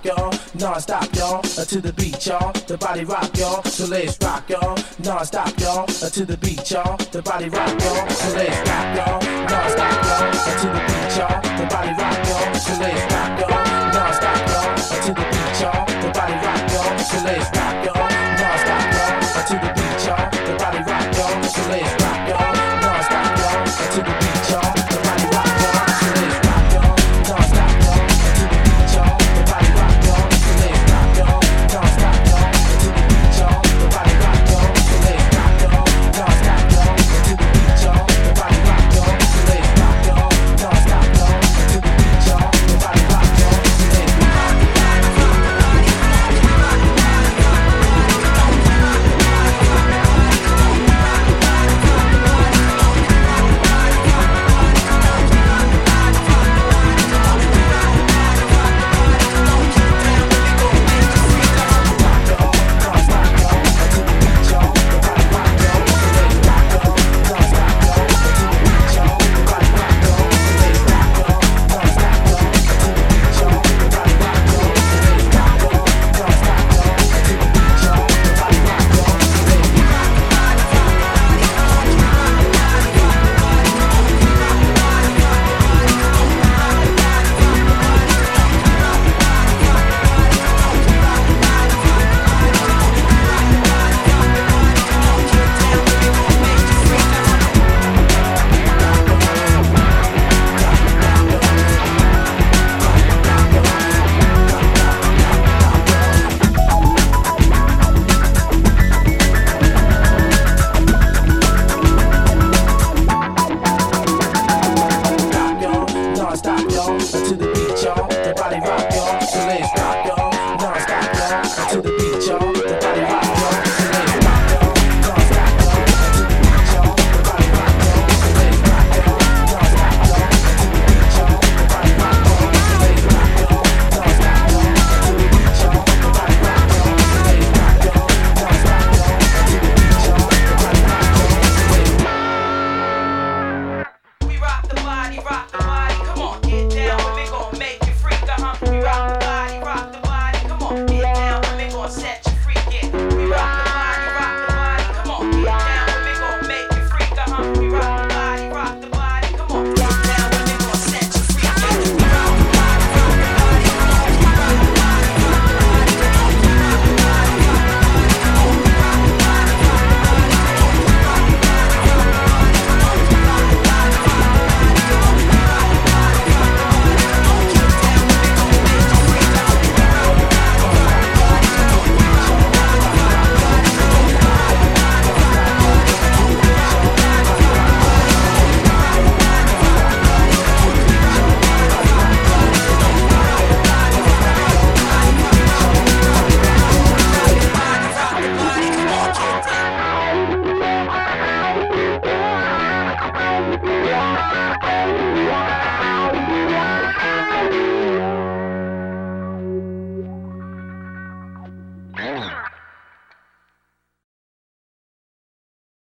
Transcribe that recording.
rock, y'all, non-stop, y'all, to the beat, y'all, the body rock, y'all, so let's rock, y'all, non-stop, y'all, to the beat, y'all, the body rock, y'all, so let's rock, y'all, non-stop, y'all, to the beat, y'all, the body rock, y'all, so let's rock, y'all, non-stop, y'all, to the beat, y'all, the body rock, y'all, so let's rock, y'all, non-stop, y'all, to the beat, y'all, the body rock, y'all, so let's rock, y'all, non-stop, y'all, to the beat, y'all, the body rock, y'all, so let's rock, y'all, non-stop, y'all, to the beat, y'all, the body rock, y'all, so let's rock, y'all, non-stop, y'all, to the beat, y'all, the body rock, y'all, so let's rock, y'all, non-stop, y'all, to the beat, y'all, the body rock, y'all, so let's rock, y'all, non-stop, y'all, to the beat, y'all, the body rock, y'all, so let's rock. To the beat, y'all, the body rock, y'all, so let's rock.